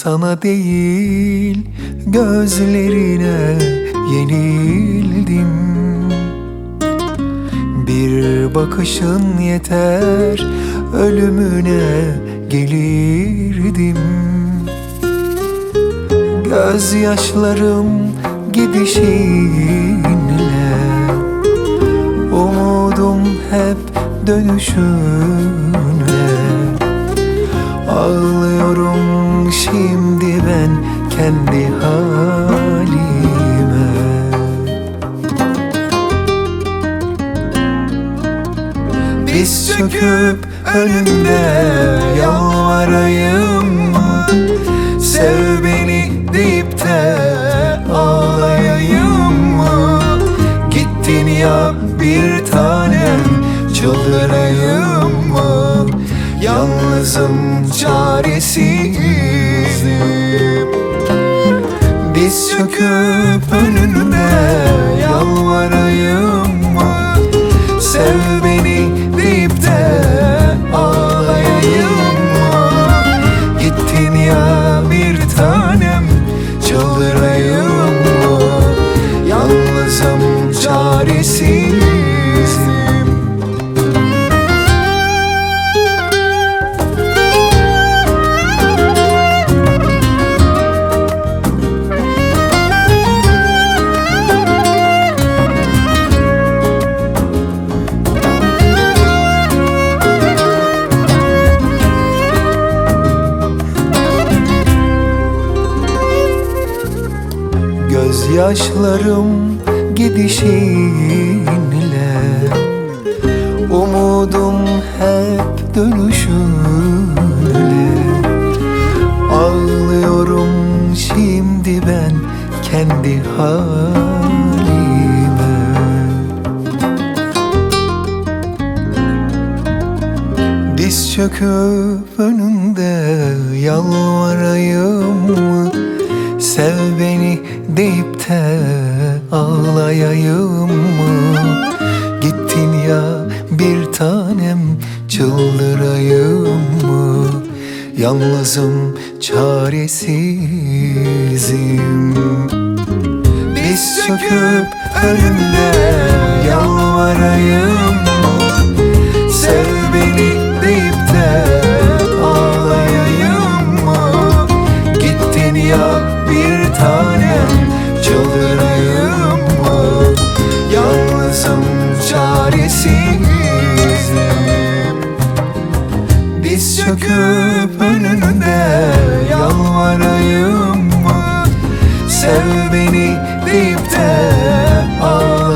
sana değil gözlerine yenildim. Bir bakışın yeter, ölümüne gelirdim. Gözyaşlarım gidişinle, umudum hep dönüşünle. Ağlıyorum şimdi ben kendi halime. Diz çöküp önünde yalvarayım mı? Sev beni deyip de ağlayayım mı? Gittin ya bir tanem, çıldırayım mı? Yalnızım, çaresizim. Diz çöküp önünde yalvarayım mı? Sev beni deyip de ağlayayım mı? Gittin ya bir tanem, çıldırayım mı? Yalnızım, çaresizim. Gözyaşlarım gidişinle, umudum hep dönüşünle. Ağlıyorum şimdi ben kendi halime. Diz çöküp önünde yalvarayım mı? Sev beni deyip de ağlayayım mı? Gittin ya bir tanem, çıldırayım mı? Yalnızım, çaresizim. Diz çöküp önünde yalvarayım mı? Sev beni deyip de ağlayayım mı? Gittin ya bir tanem, çıldırayım mı? Yalnızım, çaresizim. Diz çöküp önünde yalvarayım mı? Sev beni deyip de ağlayayım